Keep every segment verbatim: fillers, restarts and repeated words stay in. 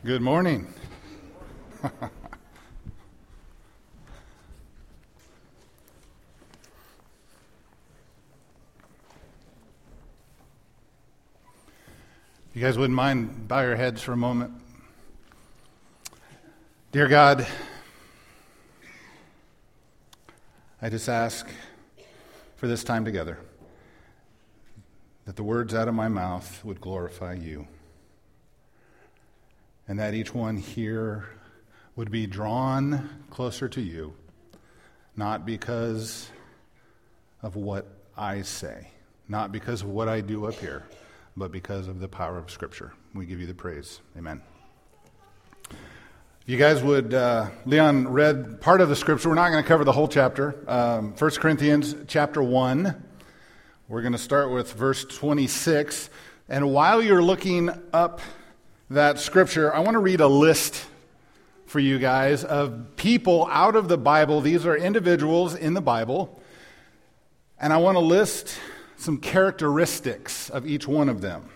Good morning. You guys wouldn't mind bow your heads for a moment. Dear God, I just ask for this time together that the words out of my mouth would glorify you, and that each one here would be drawn closer to you, not because of what I say, not because of what I do up here, but because of the power of Scripture. We give you the praise. Amen. If you guys would, uh, Leon read part of the Scripture. We're not going to cover the whole chapter. Um, First Corinthians chapter one. We're going to start with verse twenty-six. And while you're looking up that Scripture, I want to read a list for you guys of people out of the Bible. These are individuals in the Bible. And I want to list some characteristics of each one of them.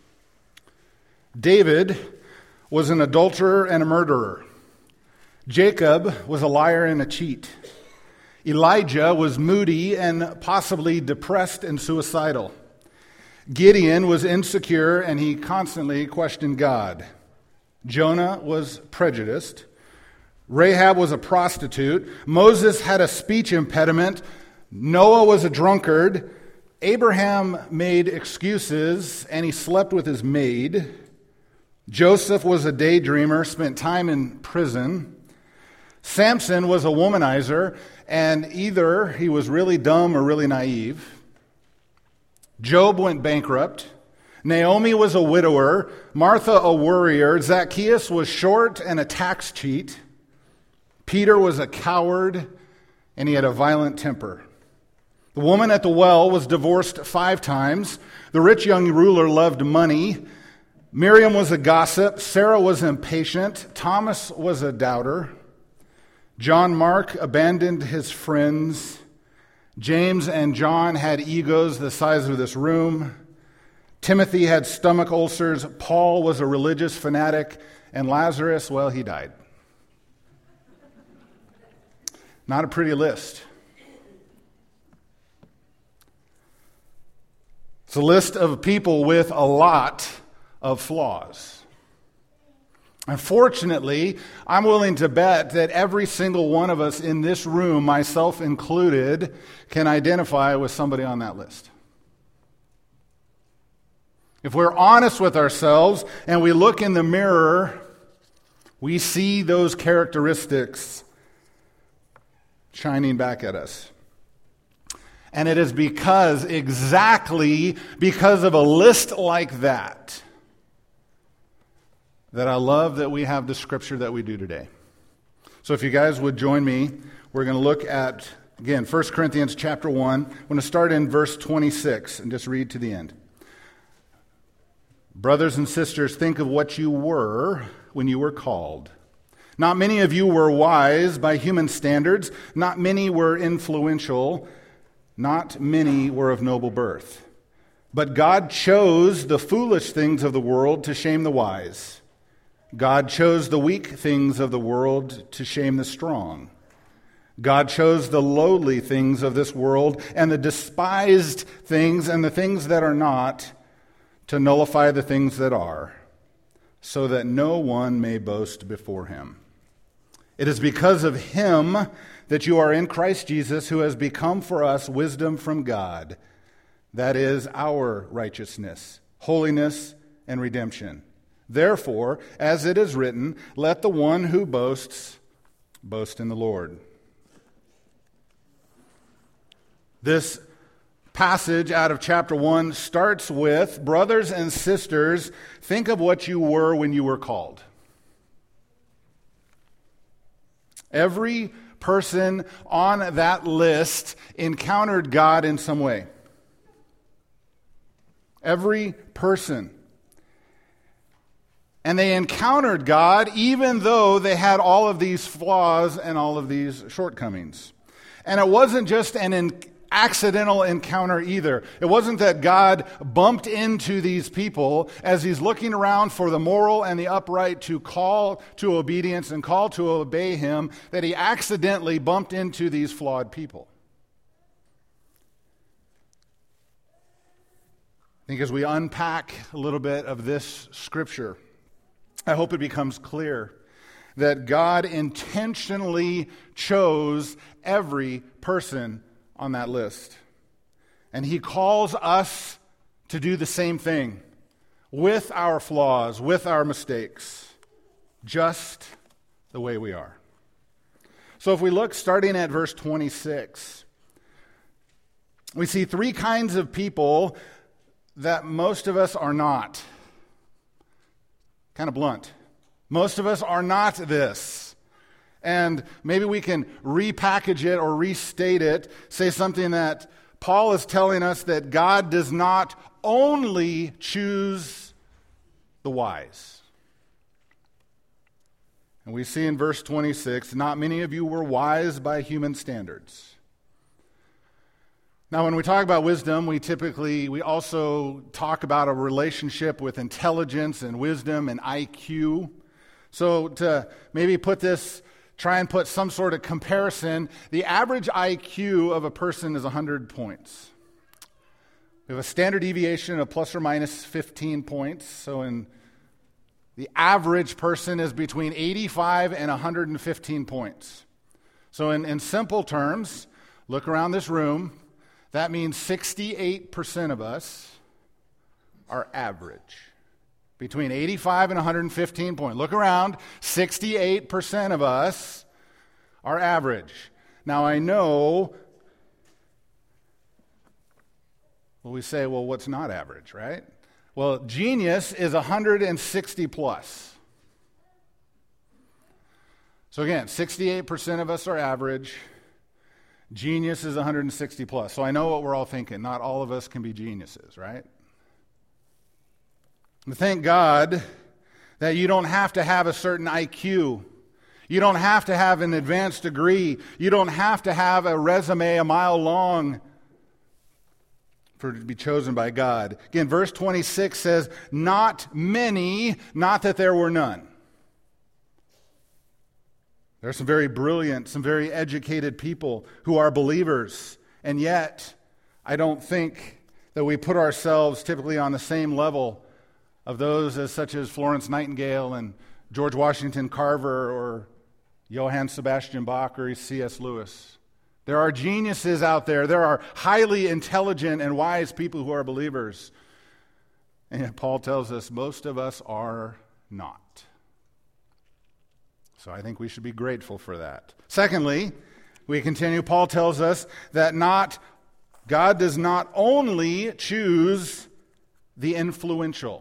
David was an adulterer and a murderer. Jacob was a liar and a cheat. Elijah was moody and possibly depressed and suicidal. Gideon was insecure and he constantly questioned God. Jonah was prejudiced. Rahab was a prostitute. Moses had a speech impediment. Noah was a drunkard. Abraham made excuses and he slept with his maid. Joseph was a daydreamer, spent time in prison. Samson was a womanizer, and either he was really dumb or really naive. Job went bankrupt. Naomi was a widower. Martha a worrier. Zacchaeus was short and a tax cheat. Peter was a coward, and he had a violent temper. The woman at the well was divorced five times. The rich young ruler loved money. Miriam was a gossip. Sarah was impatient. Thomas was a doubter. John Mark abandoned his friends. James and John had egos the size of this room. Timothy had stomach ulcers. Paul was a religious fanatic. And Lazarus, well, he died. Not a pretty list. It's a list of people with a lot of flaws. Unfortunately, I'm willing to bet that every single one of us in this room, myself included, can identify with somebody on that list. If we're honest with ourselves and we look in the mirror, we see those characteristics shining back at us. And it is because, exactly because of a list like that, that I love that we have the Scripture that we do today. So if you guys would join me, we're going to look at, again, First Corinthians chapter one. I'm going to start in verse twenty-six and just read to the end. Brothers and sisters, think of what you were when you were called. Not many of you were wise by human standards. Not many were influential. Not many were of noble birth. But God chose the foolish things of the world to shame the wise. God chose the weak things of the world to shame the strong. God chose the lowly things of this world and the despised things and the things that are not to nullify the things that are, so that no one may boast before him. It is because of him that you are in Christ Jesus, who has become for us wisdom from God. That is our righteousness, holiness, and redemption. Therefore, as it is written, let the one who boasts, boast in the Lord. This passage out of chapter one starts with, brothers and sisters, think of what you were when you were called. Every person on that list encountered God in some way. Every person. And they encountered God even though they had all of these flaws and all of these shortcomings. And it wasn't just an in- accidental encounter either. It wasn't that God bumped into these people as he's looking around for the moral and the upright to call to obedience and call to obey him, that he accidentally bumped into these flawed people. I think as we unpack a little bit of this scripture, I hope it becomes clear that God intentionally chose every person on that list. And he calls us to do the same thing with our flaws, with our mistakes, just the way we are. So if we look starting at verse twenty-six, we see three kinds of people that most of us are not. Kind of blunt. Most of us are not this. And maybe we can repackage it or restate it, say something that Paul is telling us that God does not only choose the wise. And we see in verse twenty-six, not many of you were wise by human standards. Now, when we talk about wisdom, we typically, we also talk about a relationship with intelligence and wisdom and I Q. So to maybe put this, try and put some sort of comparison, the average I Q of a person is one hundred points. We have a standard deviation of plus or minus fifteen points. So in the average person is between eighty-five and one hundred fifteen points. So in, in simple terms, look around this room. That means sixty-eight percent of us are average. Between eighty-five and one hundred fifteen points. Look around, sixty-eight percent of us are average. Now I know, well, we say, well, what's not average, right? Well, genius is one hundred sixty plus. So again, sixty-eight percent of us are average. Genius is one hundred sixty plus. So I know what we're all thinking. Not all of us can be geniuses, right? But thank God that you don't have to have a certain I Q. You don't have to have an advanced degree. You don't have to have a resume a mile long for it to be chosen by God. Again, verse twenty-six says, not many, not that there were none. There are some very brilliant, some very educated people who are believers, and yet I don't think that we put ourselves typically on the same level of those as such as Florence Nightingale and George Washington Carver or Johann Sebastian Bach or C S Lewis. There are geniuses out there. There are highly intelligent and wise people who are believers. And yet Paul tells us most of us are not. So I think we should be grateful for that. Secondly, we continue, Paul tells us that not God does not only choose the influential.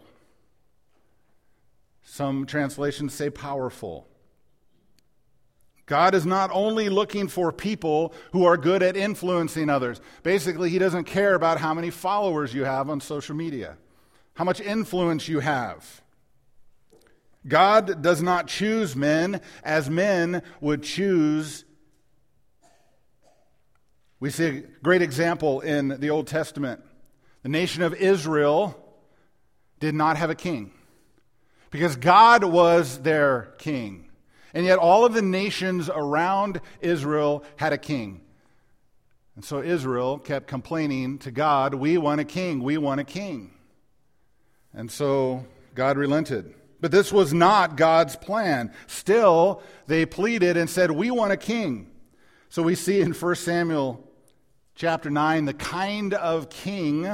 Some translations say powerful. God is not only looking for people who are good at influencing others. Basically, he doesn't care about how many followers you have on social media, how much influence you have. God does not choose men as men would choose. We see a great example in the Old Testament. The nation of Israel did not have a king because God was their king. And yet all of the nations around Israel had a king. And so Israel kept complaining to God, we want a king, we want a king. And so God relented. But this was not God's plan. Still, they pleaded and said, we want a king. So we see in First Samuel chapter nine the kind of king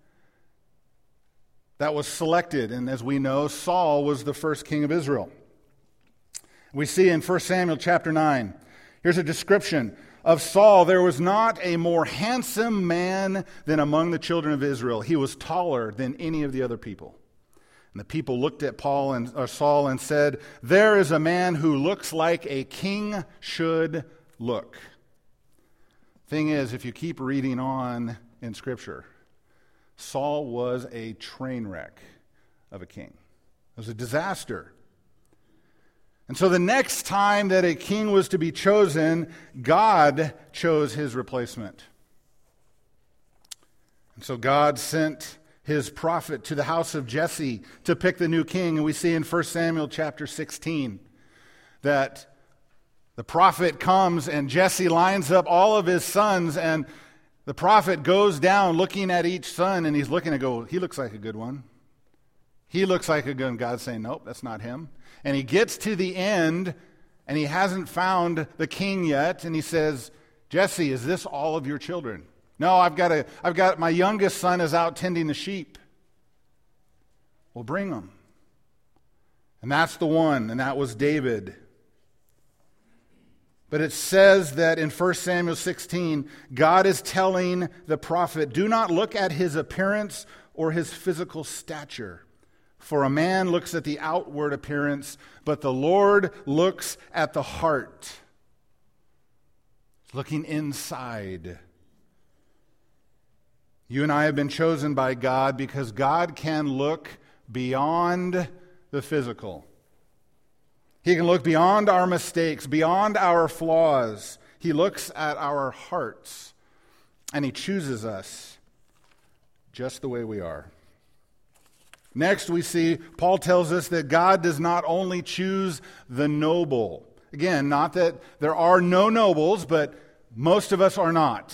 that was selected. And as we know, Saul was the first king of Israel. We see in First Samuel chapter nine, here's a description of Saul. There was not a more handsome man than among the children of Israel. He was taller than any of the other people. And the people looked at Paul and or Saul and said, there is a man who looks like a king should look. Thing is, if you keep reading on in Scripture, Saul was a train wreck of a king. It was a disaster. And so the next time that a king was to be chosen, God chose his replacement. So God sent his prophet to the house of Jesse to pick the new king. And we see in First Samuel chapter sixteen that the prophet comes and Jesse lines up all of his sons, and the prophet goes down looking at each son, and he's looking and go, he looks like a good one. He looks like a good one. God's saying, nope, that's not him. And he gets to the end, and he hasn't found the king yet, and he says, Jesse, is this all of your children? No, I've got a, I've got, my youngest son is out tending the sheep. Well, bring him. And that's the one, and that was David. But it says that in First Samuel sixteen, God is telling the prophet, do not look at his appearance or his physical stature. For a man looks at the outward appearance, but the Lord looks at the heart. Looking inside. You and I have been chosen by God because God can look beyond the physical. He can look beyond our mistakes, beyond our flaws. He looks at our hearts, and he chooses us just the way we are. Next, we see Paul tells us that God does not only choose the noble. Again, not that there are no nobles, but most of us are not.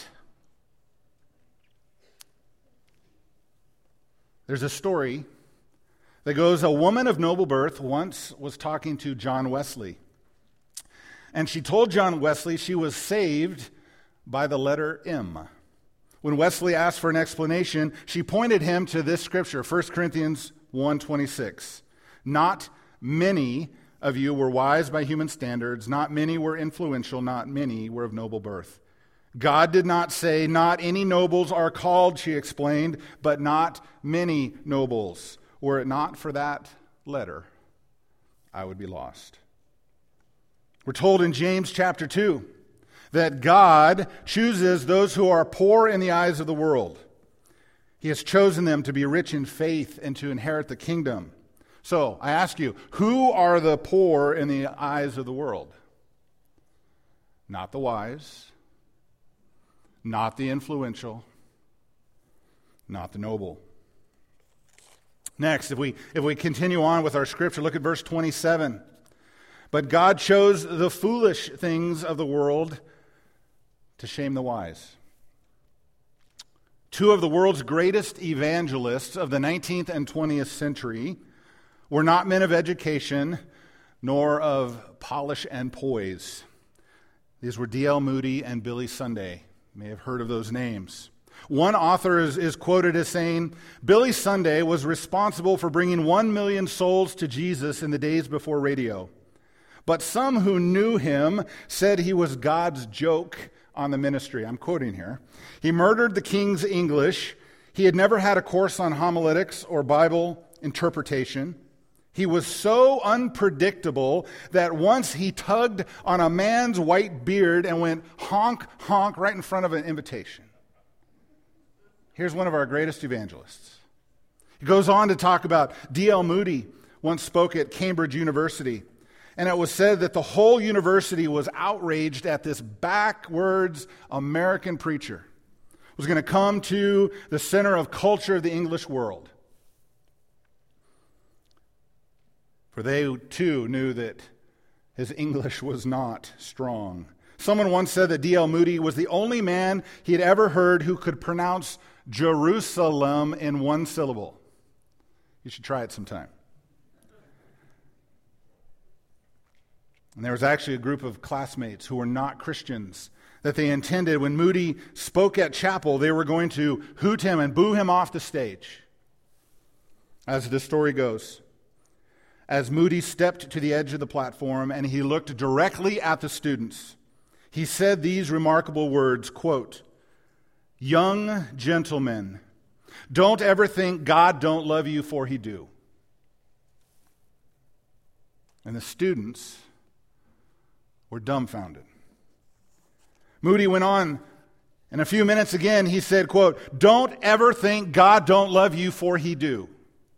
There's a story that goes, a woman of noble birth once was talking to John Wesley. And she told John Wesley she was saved by the letter M. When Wesley asked for an explanation, she pointed him to this scripture, First Corinthians one twenty-six. Not many of you were wise by human standards, not many were influential, not many were of noble birth. God did not say, not any nobles are called, she explained, but not many nobles. Were it not for that letter, I would be lost. We're told in James chapter two that God chooses those who are poor in the eyes of the world. He has chosen them to be rich in faith and to inherit the kingdom. So, I ask you, who are the poor in the eyes of the world? Not the wise, not the influential, not the noble. Next, if we if we continue on with our scripture, look at verse twenty-seven. But God chose the foolish things of the world to shame the wise. Two of the world's greatest evangelists of the nineteenth and twentieth century were not men of education, nor of polish and poise. These were D L Moody and Billy Sunday. You may have heard of those names. One author is, is quoted as saying, Billy Sunday was responsible for bringing one million souls to Jesus in the days before radio. But some who knew him said he was God's joke on the ministry. I'm quoting here. He murdered the king's English. He had never had a course on homiletics or Bible interpretation. He was so unpredictable that once he tugged on a man's white beard and went honk, honk right in front of an invitation. Here's one of our greatest evangelists. He goes on to talk about D L Moody once spoke at Cambridge University, and it was said that the whole university was outraged at this backwards American preacher who was going to come to the center of culture of the English world. For they too knew that his English was not strong. Someone once said that D L Moody was the only man he had ever heard who could pronounce Jerusalem in one syllable. You should try it sometime. And there was actually a group of classmates who were not Christians that they intended when Moody spoke at chapel, they were going to hoot him and boo him off the stage. As the story goes, as Moody stepped to the edge of the platform and he looked directly at the students, he said these remarkable words, quote, "Young gentlemen, don't ever think God don't love you, for he do." And the students were dumbfounded. Moody went on, in a few minutes again, he said, quote, "Don't ever think God don't love you, for he do."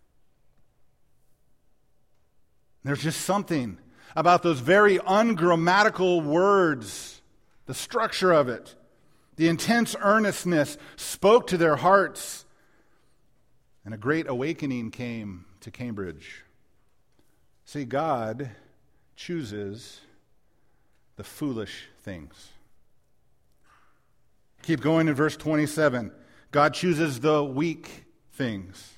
There's just something about those very ungrammatical words, the structure of it, The intense earnestness spoke to their hearts, and a great awakening came to Cambridge. See, God chooses the foolish things. Keep going in verse twenty-seven. God chooses the weak things.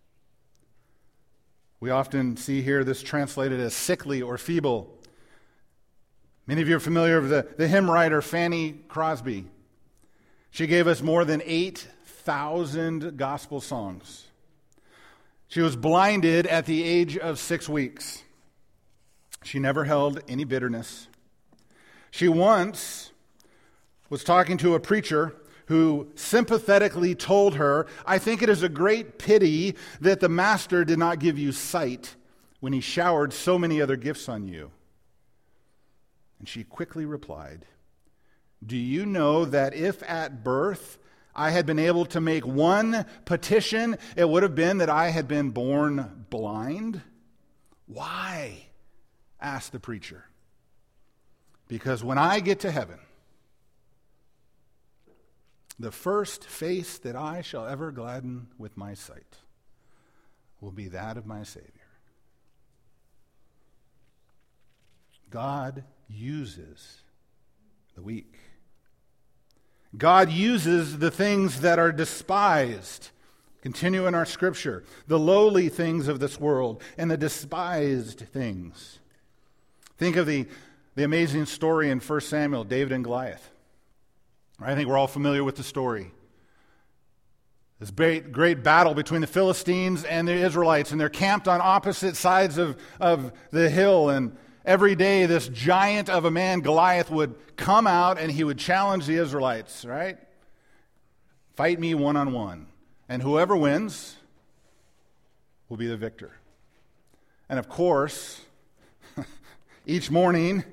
We often see here this translated as sickly or feeble. Many of you are familiar with the, the hymn writer Fanny Crosby. She gave us more than eight thousand gospel songs. She was blinded at the age of six weeks. She never held any bitterness. She once was talking to a preacher who sympathetically told her, "I think it is a great pity that the master did not give you sight when he showered so many other gifts on you." And she quickly replied, "Do you know that if at birth I had been able to make one petition, it would have been that I had been born blind?" "Why?" asked the preacher. "Because when I get to heaven, the first face that I shall ever gladden with my sight will be that of my Savior." God uses the weak. God uses the things that are despised. Continue in our scripture. The lowly things of this world and the despised things. Think of the, the amazing story in First Samuel, David and Goliath. I think we're all familiar with the story. This great, great battle between the Philistines and the Israelites, and they're camped on opposite sides of, of the hill, and every day this giant of a man, Goliath, would come out and he would challenge the Israelites, right? "Fight me one-on-one, and whoever wins will be the victor." And of course, each morning,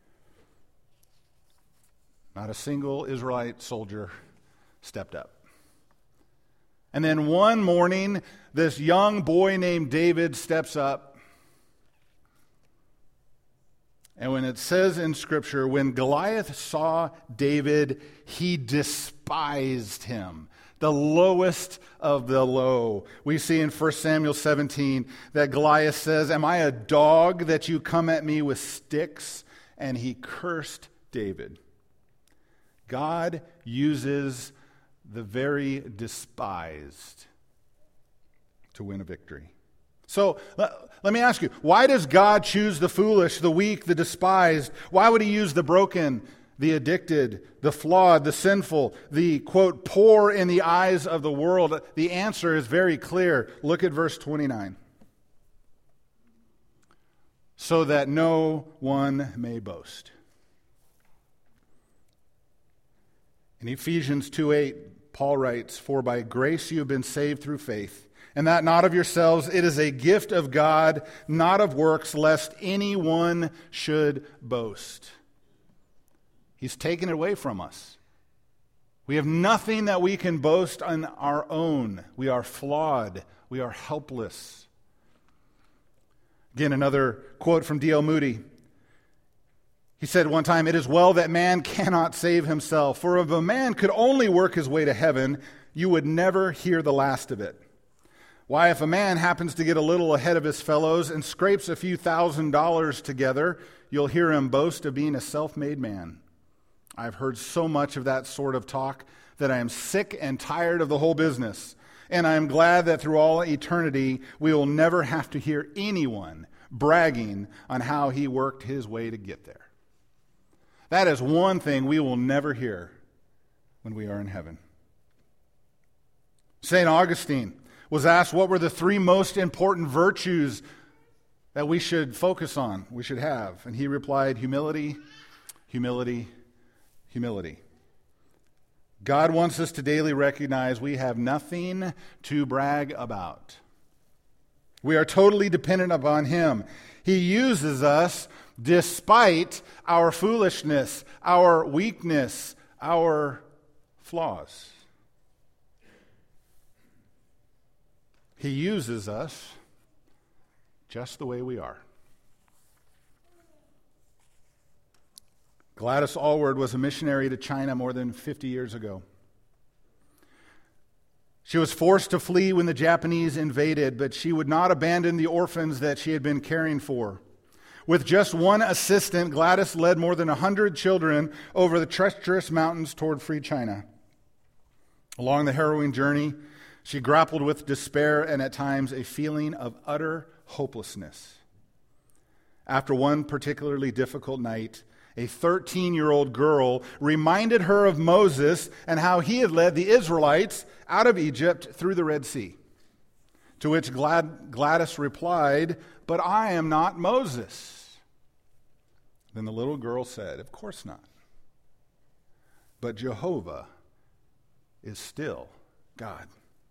not a single Israelite soldier stepped up. And then one morning, this young boy named David steps up. And when it says in Scripture, when Goliath saw David, he despised him. The lowest of the low. We see in First Samuel seventeen that Goliath says, "Am I a dog that you come at me with sticks?" And he cursed David. God uses the very despised to win a victory. So let, let me ask you, why does God choose the foolish, the weak, the despised? Why would he use the broken, the addicted, the flawed, the sinful, the, quote, poor in the eyes of the world? The answer is very clear. Look at verse twenty-nine. "So that no one may boast." In Ephesians two eight, Paul writes, "For by grace you have been saved through faith, and that not of yourselves, it is a gift of God, not of works, lest anyone should boast." He's taken it away from us. We have nothing that we can boast on our own. We are flawed. We are helpless. Again, another quote from D L Moody. He said one time, "It is well that man cannot save himself, for if a man could only work his way to heaven, you would never hear the last of it. Why, if a man happens to get a little ahead of his fellows and scrapes a few thousand dollars together, you'll hear him boast of being a self-made man. I've heard so much of that sort of talk that I am sick and tired of the whole business, and I am glad that through all eternity we will never have to hear anyone bragging on how he worked his way to get there." That is one thing we will never hear when we are in heaven. Saint Augustine was asked what were the three most important virtues that we should focus on, we should have. And he replied, humility, humility, humility. God wants us to daily recognize we have nothing to brag about. We are totally dependent upon him. He uses us despite our foolishness, our weakness, our flaws. He uses us just the way we are. Gladys Aylward was a missionary to China more than fifty years ago. She was forced to flee when the Japanese invaded, but she would not abandon the orphans that she had been caring for. With just one assistant, Gladys led more than one hundred children over the treacherous mountains toward free China. Along the harrowing journey, she grappled with despair and at times a feeling of utter hopelessness. After one particularly difficult night, a thirteen-year-old girl reminded her of Moses and how he had led the Israelites out of Egypt through the Red Sea. To which Glad- Gladys replied, "But I am not Moses." Then the little girl said, "Of course not. But Jehovah is still God."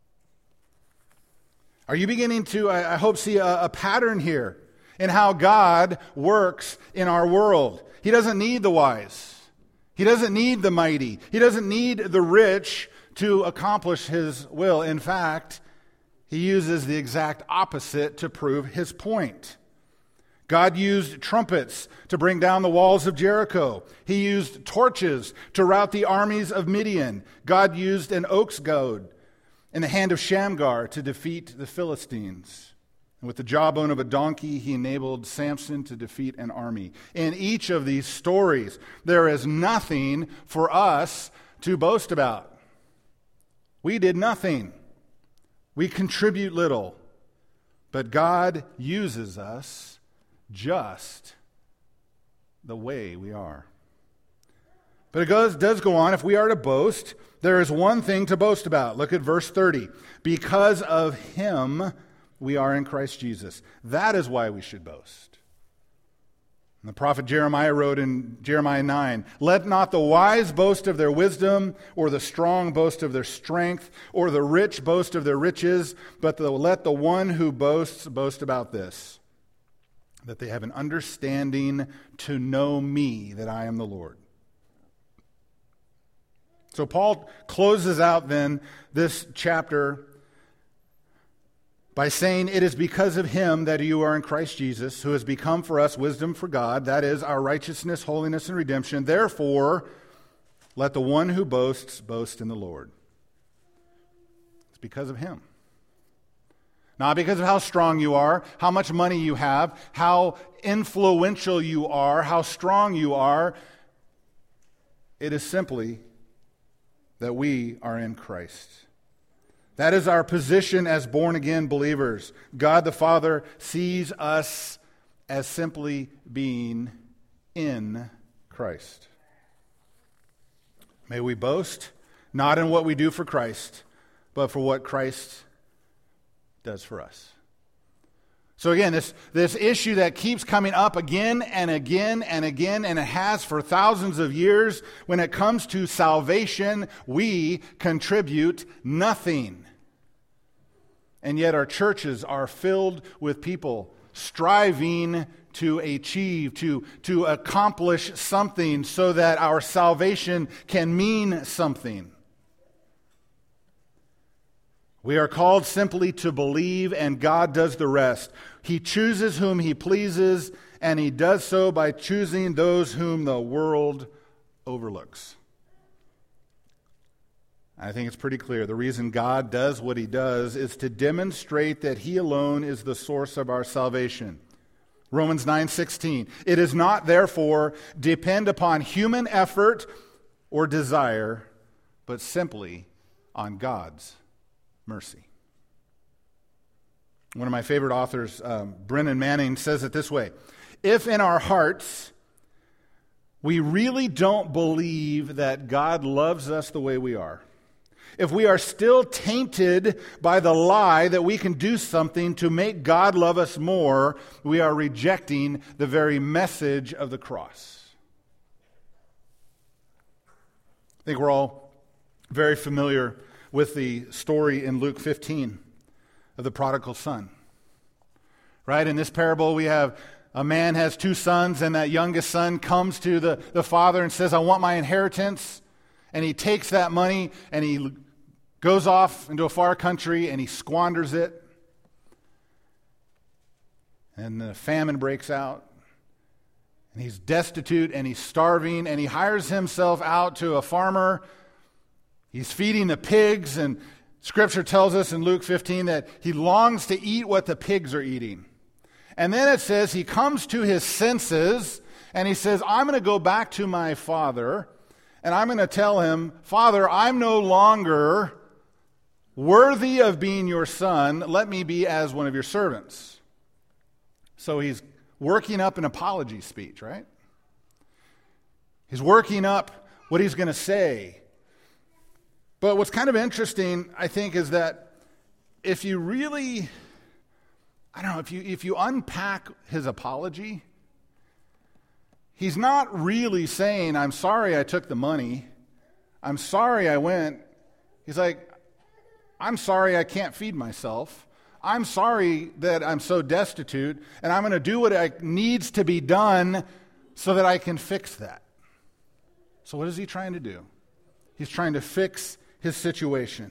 Are you beginning to, I, I hope, see a, a pattern here in how God works in our world? He doesn't need the wise. He doesn't need the mighty. He doesn't need the rich to accomplish His will. In fact, He uses the exact opposite to prove His point. God used trumpets to bring down the walls of Jericho. He used torches to rout the armies of Midian. God used an ox goad in the hand of Shamgar to defeat the Philistines. And with the jawbone of a donkey, He enabled Samson to defeat an army. In each of these stories, there is nothing for us to boast about. We did nothing. We contribute little. But God uses us just the way we are. But it goes, does go on. If we are to boast, there is one thing to boast about. Look at verse thirty. Because of Him, we are in Christ Jesus. That is why we should boast. And the prophet Jeremiah wrote in Jeremiah nine, "Let not the wise boast of their wisdom, or the strong boast of their strength, or the rich boast of their riches, but the, let the one who boasts boast about this, that they have an understanding to know me, that I am the Lord." So Paul closes out then this chapter by saying, "It is because of Him that you are in Christ Jesus, who has become for us wisdom for God, that is, our righteousness, holiness, and redemption. Therefore, let the one who boasts boast in the Lord." It's because of Him. Not because of how strong you are, how much money you have, how influential you are, how strong you are. It is simply that we are in Christ. That is our position as born-again believers. God the Father sees us as simply being in Christ. May we boast, not in what we do for Christ, but for what Christ does for us. So again, this, this issue that keeps coming up again and again and again, and it has for thousands of years, when it comes to salvation, we contribute nothing. And yet our churches are filled with people striving to achieve, to, to accomplish something so that our salvation can mean something. We are called simply to believe, and God does the rest. He chooses whom He pleases, and He does so by choosing those whom the world overlooks. I think it's pretty clear. The reason God does what He does is to demonstrate that He alone is the source of our salvation. Romans nine sixteen. It is not, therefore, depend upon human effort or desire, but simply on God's mercy. One of my favorite authors, um, Brennan Manning, says it this way: if in our hearts we really don't believe that God loves us the way we are, if we are still tainted by the lie that we can do something to make God love us more, we are rejecting the very message of the cross. I think we're all very familiar with the story in Luke fifteen of the prodigal son. Right? In this parable, we have a man has two sons, and that youngest son comes to the, the father and says, "I want my inheritance." And he takes that money and he goes off into a far country and he squanders it. And the famine breaks out. And he's destitute and he's starving, and he hires himself out to a farmer. He's feeding the pigs, and Scripture tells us in Luke fifteen that he longs to eat what the pigs are eating. And then it says he comes to his senses, and he says, I'm going to go back to my father, and I'm going to tell him, Father, I'm no longer worthy of being your son. Let me be as one of your servants. So he's working up an apology speech, right? He's working up what he's going to say. But what's kind of interesting, I think, is that if you really, I don't know, if you if you unpack his apology, he's not really saying, I'm sorry I took the money. I'm sorry I went. He's like, I'm sorry I can't feed myself. I'm sorry that I'm so destitute, and I'm going to do what I, needs to be done so that I can fix that. So what is he trying to do? He's trying to fix his situation.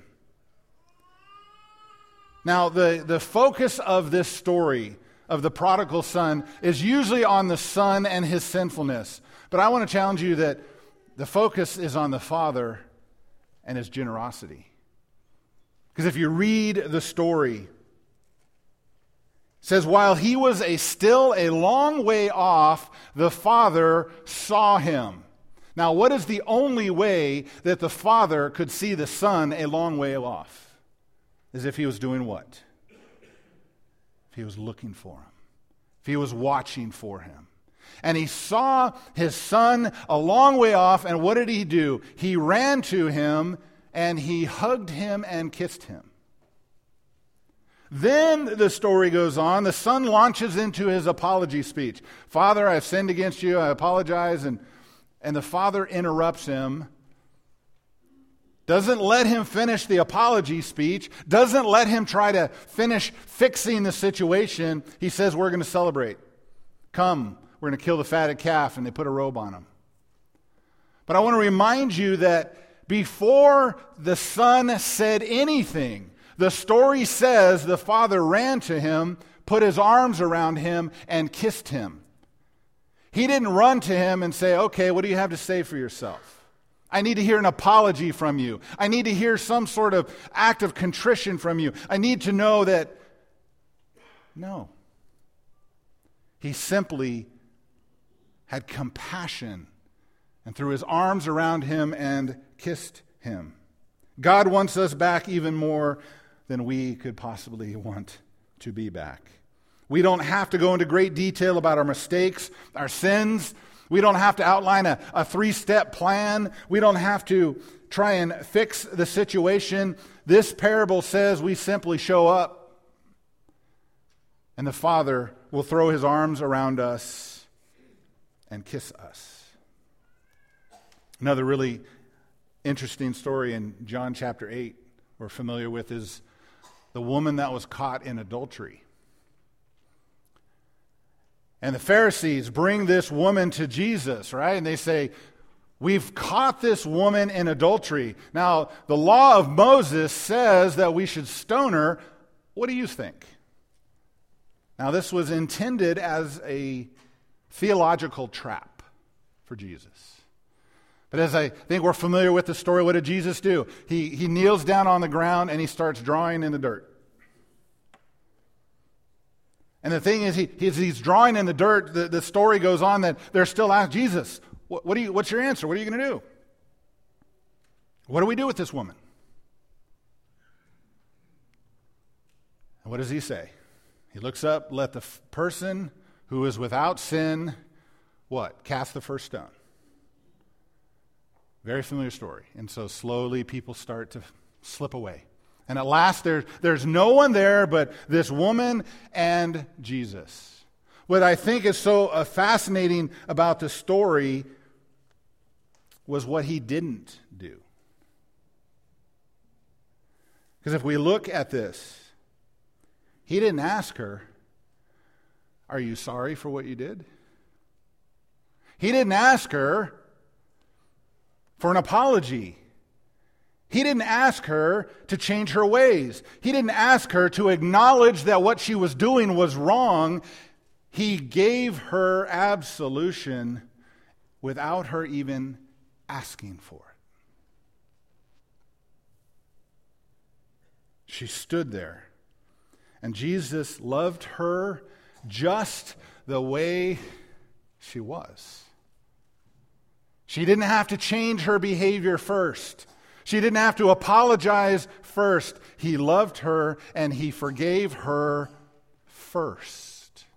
Now, the, the focus of this story of the prodigal son is usually on the son and his sinfulness. But I want to challenge you that the focus is on the father and his generosity. Because if you read the story, it says, while he was a still a long way off, the father saw him. Now, what is the only way that the father could see the son a long way off? As if he was doing what? If he was looking for him. If he was watching for him. And he saw his son a long way off, and what did he do? He ran to him, and he hugged him and kissed him. Then the story goes on. The son launches into his apology speech. Father, I've sinned against you. I apologize. And And the father interrupts him, doesn't let him finish the apology speech, doesn't let him try to finish fixing the situation. He says, we're going to celebrate. Come, we're going to kill the fatted calf, and they put a robe on him. But I want to remind you that before the son said anything, the story says the father ran to him, put his arms around him, and kissed him. He didn't run to him and say, okay, what do you have to say for yourself? I need to hear an apology from you. I need to hear some sort of act of contrition from you. I need to know that, no. He simply had compassion and threw his arms around him and kissed him. God wants us back even more than we could possibly want to be back. We don't have to go into great detail about our mistakes, our sins. We don't have to outline a, a three-step plan. We don't have to try and fix the situation. This parable says we simply show up, and the Father will throw his arms around us and kiss us. Another really interesting story in John chapter eight we're familiar with is the woman that was caught in adultery. And the Pharisees bring this woman to Jesus, right? And they say, we've caught this woman in adultery. Now, the law of Moses says that we should stone her. What do you think? Now, this was intended as a theological trap for Jesus. But as I think we're familiar with the story, what did Jesus do? He, he kneels down on the ground and he starts drawing in the dirt. And the thing is, he, he's, he's drawing in the dirt. The, the story goes on that they're still asking, Jesus, what, what do you, what's your answer? What are you going to do? What do we do with this woman? And what does he say? He looks up, let the f- person who is without sin, what? Cast the first stone. Very familiar story. And so slowly people start to slip away. And at last, there, there's no one there but this woman and Jesus. What I think is so uh, fascinating about the story was what he didn't do. Because if we look at this, he didn't ask her, are you sorry for what you did? He didn't ask her for an apology. He didn't ask her to change her ways. He didn't ask her to acknowledge that what she was doing was wrong. He gave her absolution without her even asking for it. She stood there, and Jesus loved her just the way she was. She didn't have to change her behavior first. She didn't have to apologize first. He loved her, and he forgave her first.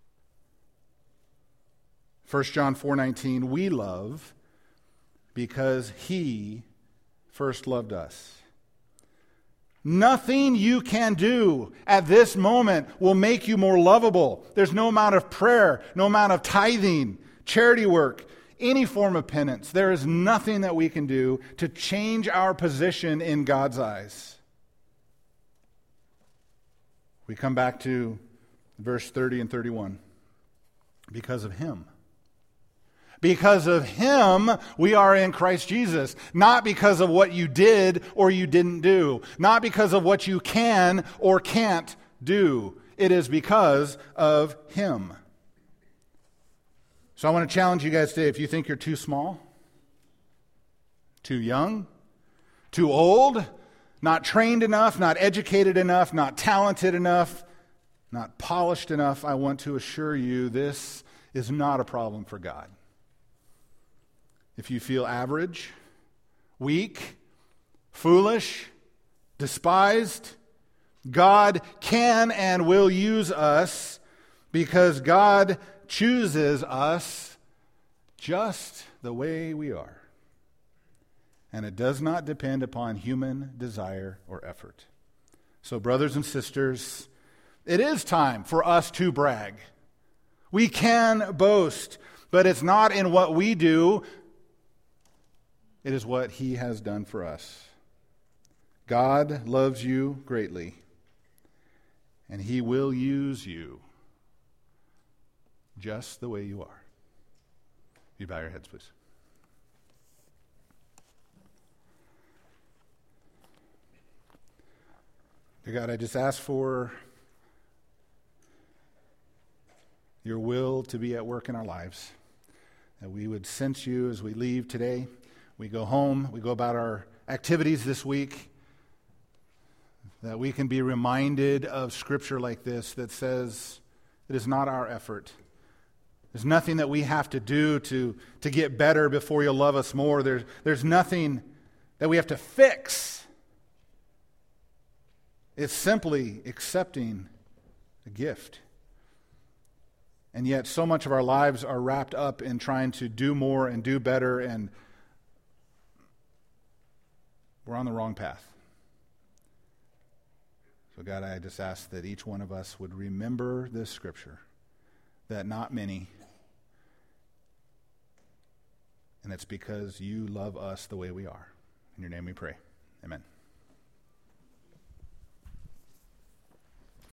First John four nineteen, we love because he first loved us. Nothing you can do at this moment will make you more lovable. There's no amount of prayer, no amount of tithing, charity work, any form of penance. There is nothing that we can do to change our position in God's eyes. We come back to verse thirty and thirty-one. Because of him. Because of him, we are in Christ Jesus. Not because of what you did or you didn't do. Not because of what you can or can't do. It is because of him. So I want to challenge you guys today. If you think you're too small, too young, too old, not trained enough, not educated enough, not talented enough, not polished enough, I want to assure you this is not a problem for God. If you feel average, weak, foolish, despised, God can and will use us because God chooses us just the way we are. And it does not depend upon human desire or effort. So, brothers and sisters, it is time for us to brag. We can boast, but it's not in what we do. It is what he has done for us. God loves you greatly, and he will use you just the way you are. You bow your heads, please. Dear God, I just ask for your will to be at work in our lives, that we would sense you as we leave today. We go home, we go about our activities this week, that we can be reminded of scripture like this that says it is not our effort. There's nothing that we have to do to, to get better before you'll love us more. There's, there's nothing that we have to fix. It's simply accepting a gift. And yet so much of our lives are wrapped up in trying to do more and do better, and we're on the wrong path. So God, I just ask that each one of us would remember this scripture, that not many, and it's because you love us the way we are. In your name we pray. Amen.